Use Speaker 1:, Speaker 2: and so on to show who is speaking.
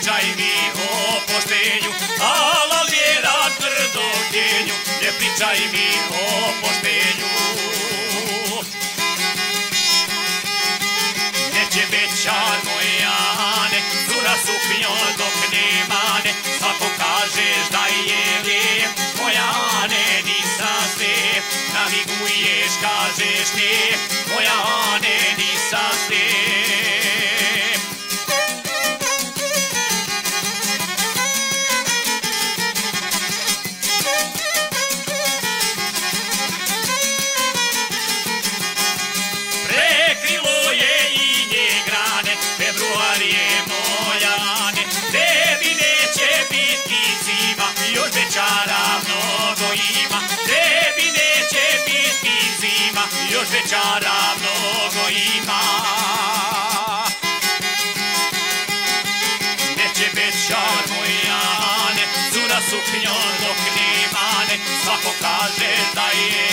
Speaker 1: pričaj mi o poštenju, halal vjera tvrdo htjenju, ne pričaj mi o poštenju. Neće bećar mojane, cura suknjo dok nemane, svako kažeš da je lijep, mojane nisam slijep, namiguješ, kažeš lijep, mojane nisam slijep. Prekrilo je i nje grane, februar je mojane, tebi neće biti zima, još bećara mnogo ima, tebi neće biti zima, još bećara mnogo ima. Neće bećar mojane, cura suknjo dok nemane, svako kaže da je